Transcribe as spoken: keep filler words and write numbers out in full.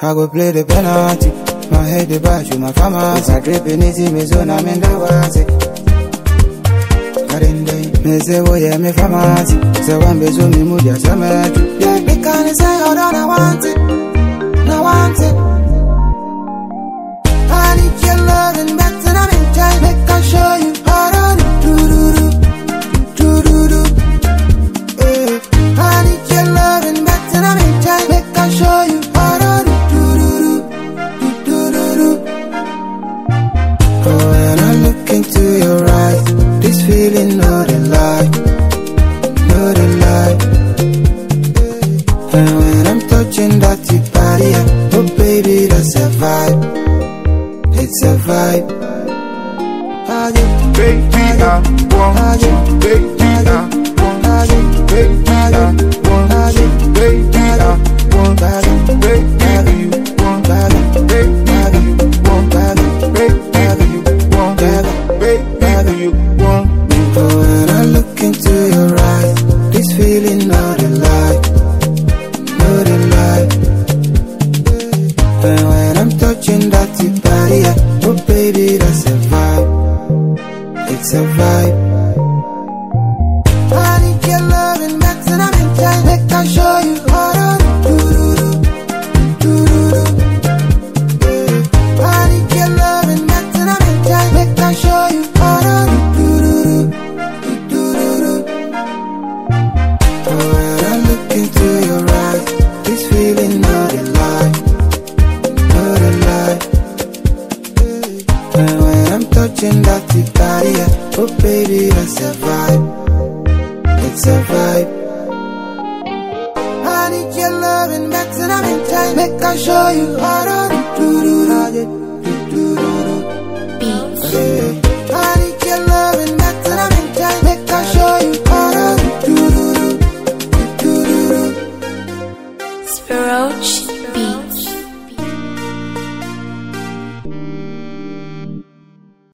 I go play the penalty. My head the bash with my pharmacy. I dripping easy, me zone, I'm in the water. Me say, oh yeah, me pharmacy. Say one bezo me mood ya cemetery. Yeah, they can't say, hold on, I want it. I want it. I need your love and better than I'm in time. Make I show you how to do do do do do do. Yeah, I need your love and better than I'm in time. Make I show you how to do do do do do do. Oh, when I look into your eyes, this feeling not a lie, not a lie. And when I'm touching that deep body, oh baby, that's a vibe. It's a vibe. Baby, I want you. Baby, I want you. Baby, I want you. Baby, I want you. Baby, you want Baby, you want Baby, you want Baby, you want Oh, when I look into your eyes, this feeling not a lie, not a lie. And when I'm touching that deep body, oh baby, that's a vibe. It's a vibe. I need your love and that's and I'm in time. Make I show you how to do do do do do. I need your love and that's and I'm in time. Make I show you how to do do do. Oh, when I look into your eyes, this feeling not a lie, not a lie. And when I'm touching that deep body, oh baby, that's a vibe. It's a vibe. I need your love and that's and I'm in time. Make I show you how to do